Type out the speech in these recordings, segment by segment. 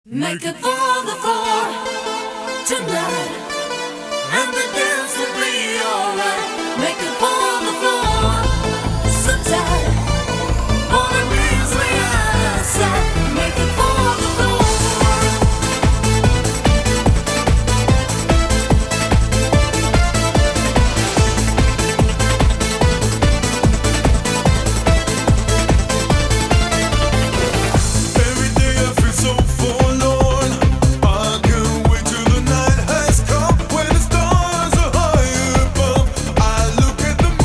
Make it for the floor tonight, and the dance will be alright. Make it for the floor, so tight, all the means we outside. Make it for the floor. Every day I feel so forlorn. I can't wait till the night has come, when the stars are high above. I look at the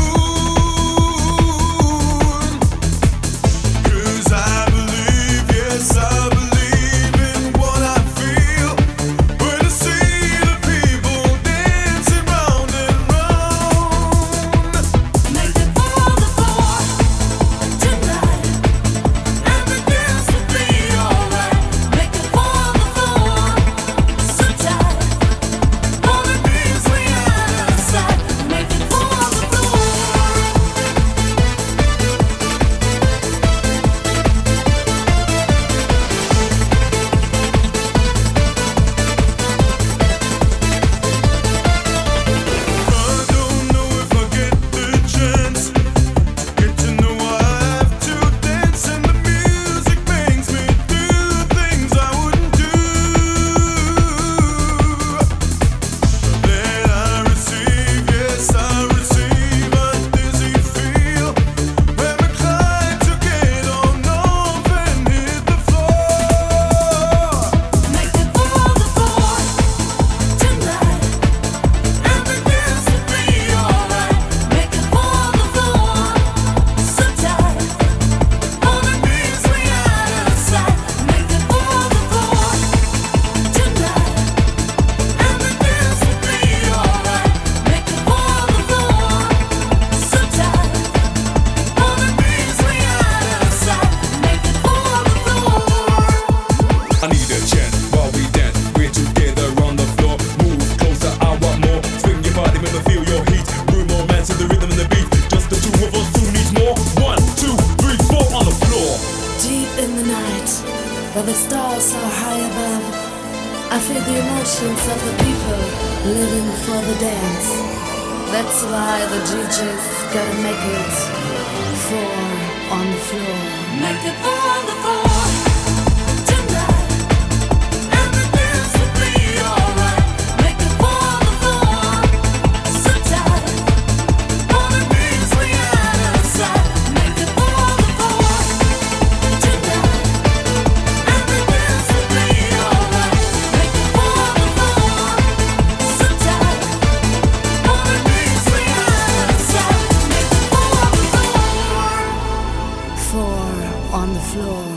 moon, 'cause I believe, yes I believe in what I feel, when I see the people dancing round and round. Make it for the floor tonight, and the dance will be alright. Make it for the floor, so tight, all the means we outside. Make it for the floor. I don't know if I get the chance. Get to know I have to dance, and the music makes me do things I wouldn't do. Then I receive, yes I receive a dizzy feel, when I try to get on off and hit the floor. Make it for the floor tonight, and the dance will be alright. Make it for the floor, so tight, all the means we outside. Make it for the floor tonight, and the dance will be alright. Make it for the floor, so tight, all the means we outside. Make it for the floor. I need a chance while we dance. We're together on the floor. Move closer, I want more. Swing your body, make me feel your heat. Room romance to the rhythm and the beat. Just the two of us, who needs more? 1, 2, 3, 4 on the floor. Deep in the night, where the stars are high above, I feel the emotions of the people living for the dance. That's why the DJ's gotta make it for on the floor. Make it for the floor tonight, and the dance will be alright. Make it for the floor, so tight, all the means we outside. Make it for the floor tonight, and the dance will be alright. Make it for the floor, so tight, all the means we outside. Make it for the floor, on the floor.